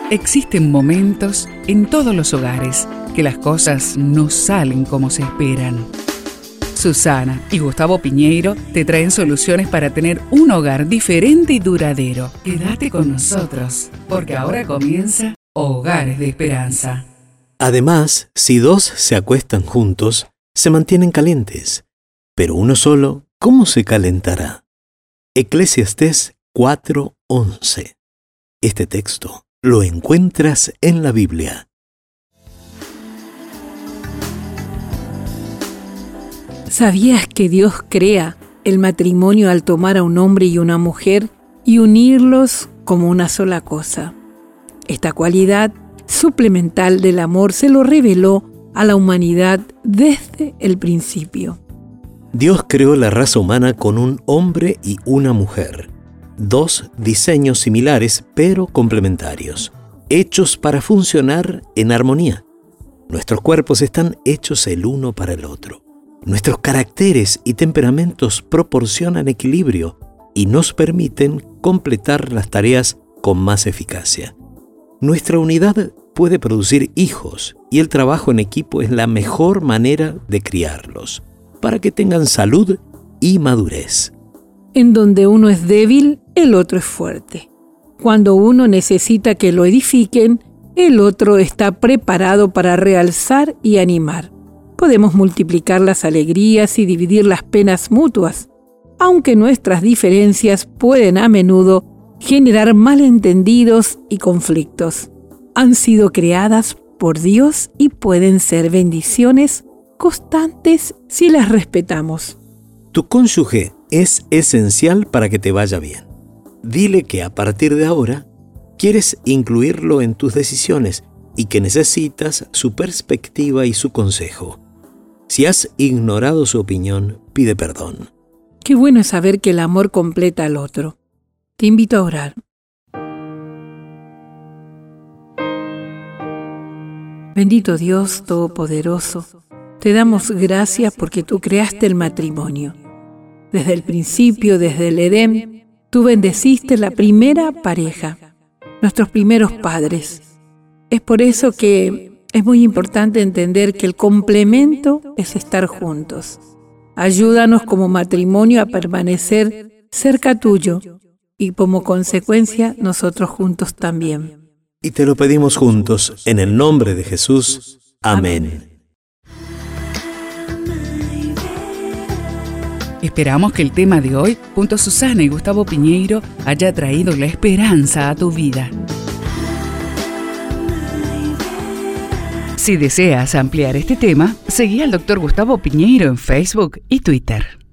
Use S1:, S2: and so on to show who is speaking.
S1: Existen momentos en todos los hogares que las cosas no salen como se esperan. Susana y Gustavo Piñeiro te traen soluciones para tener un hogar diferente y duradero. Quédate con nosotros, porque ahora comienza Hogares de Esperanza.
S2: Además, si dos se acuestan juntos, se mantienen calientes, pero uno solo, ¿cómo se calentará? Eclesiastés 4:11. Este texto lo encuentras en la Biblia.
S3: ¿Sabías que Dios crea el matrimonio al tomar a un hombre y una mujer y unirlos como una sola cosa? Esta cualidad suplemental del amor se lo reveló a la humanidad desde el principio.
S2: Dios creó la raza humana con un hombre y una mujer. Dos diseños similares pero complementarios, hechos para funcionar en armonía. Nuestros cuerpos están hechos el uno para el otro. Nuestros caracteres y temperamentos proporcionan equilibrio y nos permiten completar las tareas con más eficacia. Nuestra unidad puede producir hijos y el trabajo en equipo es la mejor manera de criarlos, para que tengan salud y madurez.
S3: En donde uno es débil, el otro es fuerte. Cuando uno necesita que lo edifiquen, el otro está preparado para realzar y animar. Podemos multiplicar las alegrías y dividir las penas mutuas, aunque nuestras diferencias pueden a menudo generar malentendidos y conflictos. Han sido creadas por Dios y pueden ser bendiciones constantes si las respetamos.
S2: Tu cónyuge es esencial para que te vaya bien. Dile que a partir de ahora quieres incluirlo en tus decisiones y que necesitas su perspectiva y su consejo. Si has ignorado su opinión, pide perdón.
S3: Qué bueno es saber que el amor completa al otro. Te invito a orar. Bendito Dios Todopoderoso, te damos gracias porque tú creaste el matrimonio. Desde el principio, desde el Edén, tú bendeciste la primera pareja, nuestros primeros padres. Es por eso que es muy importante entender que el complemento es estar juntos. Ayúdanos como matrimonio a permanecer cerca tuyo y como consecuencia nosotros juntos también.
S2: Y te lo pedimos juntos, en el nombre de Jesús. Amén.
S1: Esperamos que el tema de hoy, junto a Susana y Gustavo Piñeiro, haya traído la esperanza a tu vida. Si deseas ampliar este tema, seguí al Dr. Gustavo Piñeiro en Facebook y Twitter.